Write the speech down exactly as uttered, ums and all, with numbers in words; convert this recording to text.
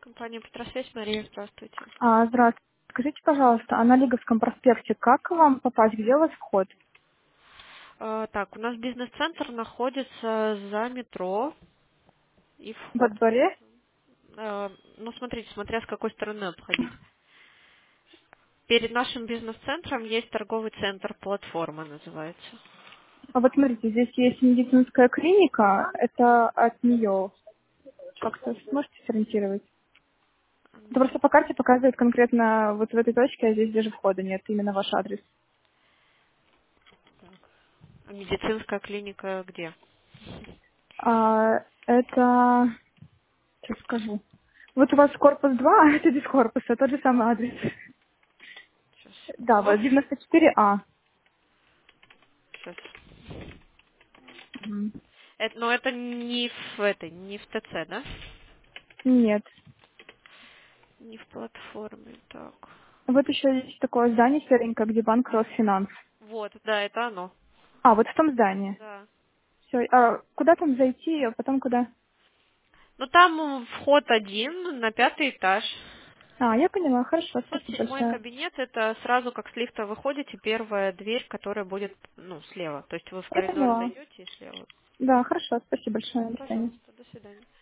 Компания Петросвязь, Мария, здравствуйте. А, здравствуйте. Скажите, пожалуйста, а на Лиговском проспекте как к вам попасть? Где у вас вход? А, так, у нас бизнес-центр находится за метро и Во вход. дворе? А, ну, смотрите, смотря с какой стороны обходить. Перед нашим бизнес-центром есть торговый центр, платформа называется. А вот смотрите, здесь есть медицинская клиника. Это от нее. Как-то сможете сориентировать? Это просто по карте показывает конкретно вот в этой точке, а здесь даже входа нет, именно ваш адрес. А медицинская клиника где? А, это... Сейчас скажу. Вот у вас корпус два, а это без корпуса, тот же самый адрес. Сейчас, Да, секунду. вот девяносто четыре А. Сейчас. Мгм. Это, но это не в этой, не в ТЦ, да? Нет. Не в платформе, так. Вот еще есть такое здание серенькое, где банк Росфинанс. Вот, да, это оно. А, вот в том здании. Да. Все. А куда там зайти, а потом куда? Ну, там м, вход один на пятый этаж. А, я поняла. Хорошо, спасибо сто седьмой большое. кабинет — это сразу как с лифта выходите, первая дверь, которая будет, ну, слева. То есть вы в Я коридор поняла. зайдете и слева. Да, хорошо, спасибо большое. До свидания. Пожалуйста, до свидания.